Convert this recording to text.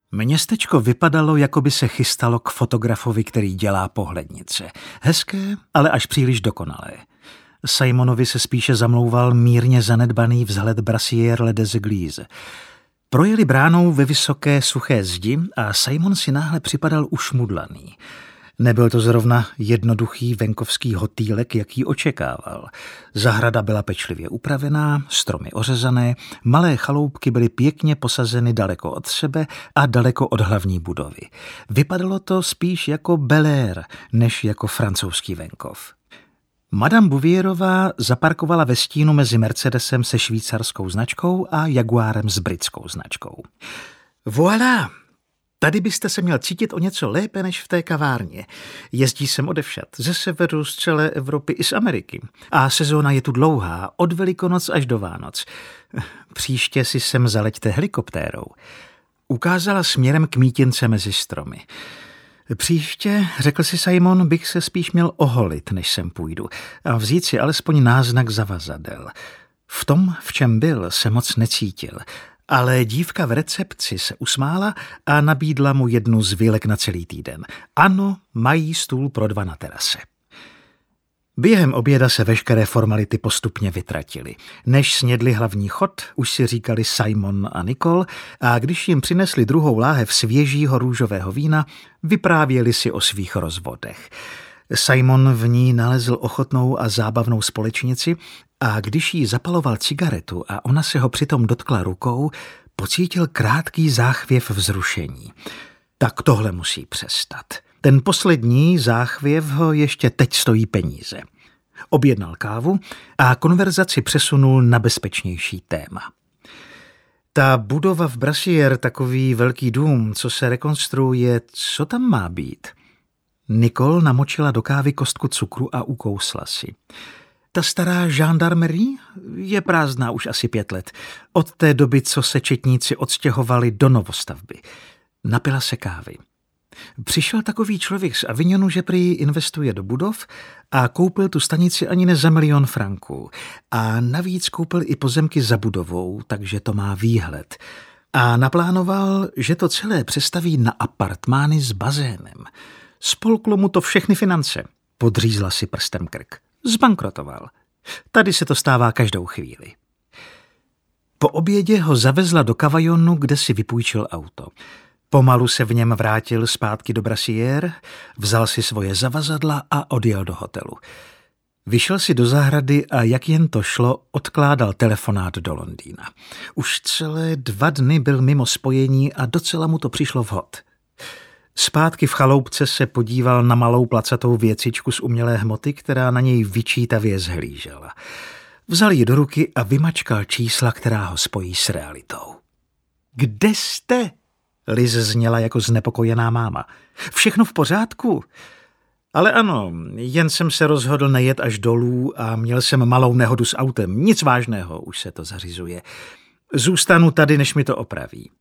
Městečko vypadalo, jako by se chystalo k fotografovi, který dělá pohlednice. Hezké, ale až příliš dokonalé. Simonovi se spíše zamlouval mírně zanedbaný vzhled Brassiere des Églises. Projeli bránou ve vysoké suché zdi a Simon si náhle připadal ušmudlaný. Nebyl to zrovna jednoduchý venkovský hotýlek, jaký očekával. Zahrada byla pečlivě upravená, stromy ořezané, malé chaloupky byly pěkně posazeny daleko od sebe a daleko od hlavní budovy. Vypadalo to spíš jako Bel Air, než jako francouzský venkov. Madame Bouvierová zaparkovala ve stínu mezi Mercedesem se švýcarskou značkou a Jaguárem s britskou značkou. Voilà! Tady byste se měl cítit o něco lépe než v té kavárně. Jezdí sem odevšad, ze severu, z celé Evropy i z Ameriky. A sezóna je tu dlouhá, od Velikonoc až do Vánoc. Příště si sem zaleďte helikoptérou. Ukázala směrem k mítince mezi stromy. Příště, řekl si Simon, bych se spíš měl oholit, než sem půjdu, a vzít si alespoň náznak zavazadel. V tom, v čem byl, se moc necítil. Ale dívka v recepci se usmála a nabídla mu jednu z vilek na celý týden. Ano, mají stůl pro 2 na terase. Během oběda se veškeré formality postupně vytratily. Než snědli hlavní chod, už si říkali Simon a Nicole, a když jim přinesli druhou láhev svěžího růžového vína, vyprávěli si o svých rozvodech. Simon v ní nalezl ochotnou a zábavnou společnici a když jí zapaloval cigaretu a ona se ho přitom dotkla rukou, pocítil krátký záchvěv vzrušení. Tak tohle musí přestat. Ten poslední záchvěv ho ještě teď stojí peníze. Objednal kávu a konverzaci přesunul na bezpečnější téma. Ta budova v Brassiere, takový velký dům, co se rekonstruuje, co tam má být? Nicole namočila do kávy kostku cukru a ukousla si. Ta stará gendarmerie je prázdná už asi 5 let. Od té doby, co se četníci odstěhovali do novostavby. Napila se kávy. Přišel takový člověk z Avignonu, že prý investuje do budov a koupil tu stanici ani ne za 1 000 000 franků. A navíc koupil i pozemky za budovou, takže to má výhled. A naplánoval, že to celé přestaví na apartmány s bazénem. Spolklo mu to všechny finance. Podřízla si prstem krk. Zbankrotoval. Tady se to stává každou chvíli. Po obědě ho zavezla do Cavaillonu, kde si vypůjčil auto. Pomalu se v něm vrátil zpátky do Brassiere, vzal si svoje zavazadla a odjel do hotelu. Vyšel si do zahrady a jak jen to šlo, odkládal telefonát do Londýna. Už celé 2 dny byl mimo spojení a docela mu to přišlo vhod. Zpátky v chaloupce se podíval na malou placatou věcičku z umělé hmoty, která na něj vyčítavě zhlížela. Vzal ji do ruky a vymačkal čísla, která ho spojí s realitou. Kde jste? Liz zněla jako znepokojená máma. Všechno v pořádku? Ale ano, jen jsem se rozhodl nejet až dolů a měl jsem malou nehodu s autem. Nic vážného, už se to zařizuje. Zůstanu tady, než mi to opraví.